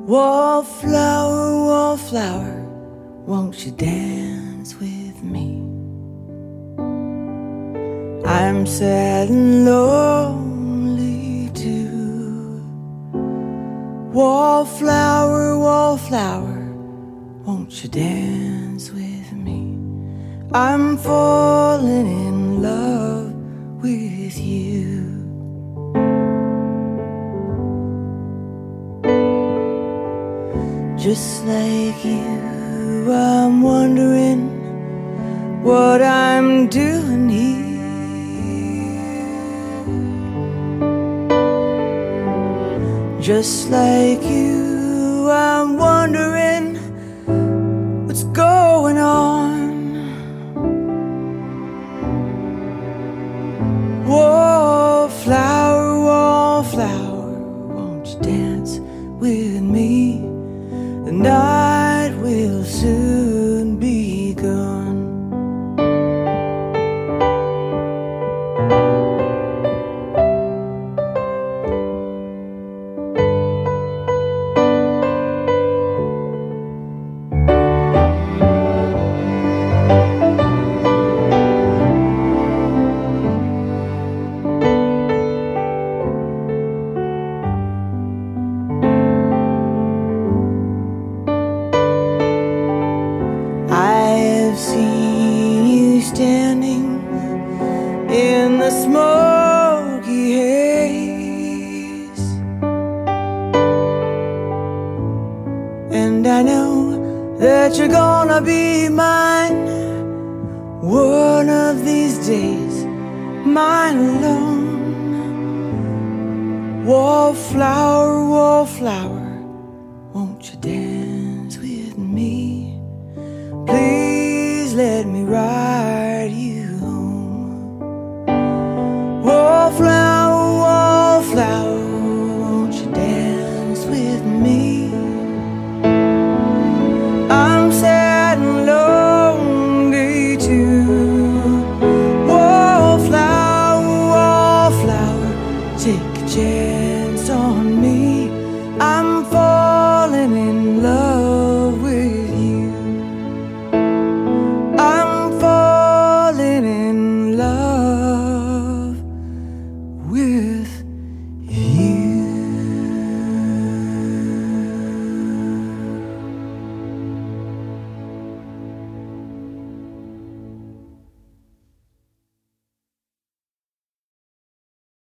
Wallflower, won't you dance with me? I'm sad and lonely too. Wallflower, won't you dance with me? I'm falling in love with you. Just like you, I'm wondering what I'm doing here. Just like you, I'm wondering what's going on. Wallflower, won't you dance with me? The night will soon be gone. I've seen you standing in the smoky haze, and I know that you're gonna be mine one of these days, mine alone. Wallflower, won't you dance with me? Please let me ride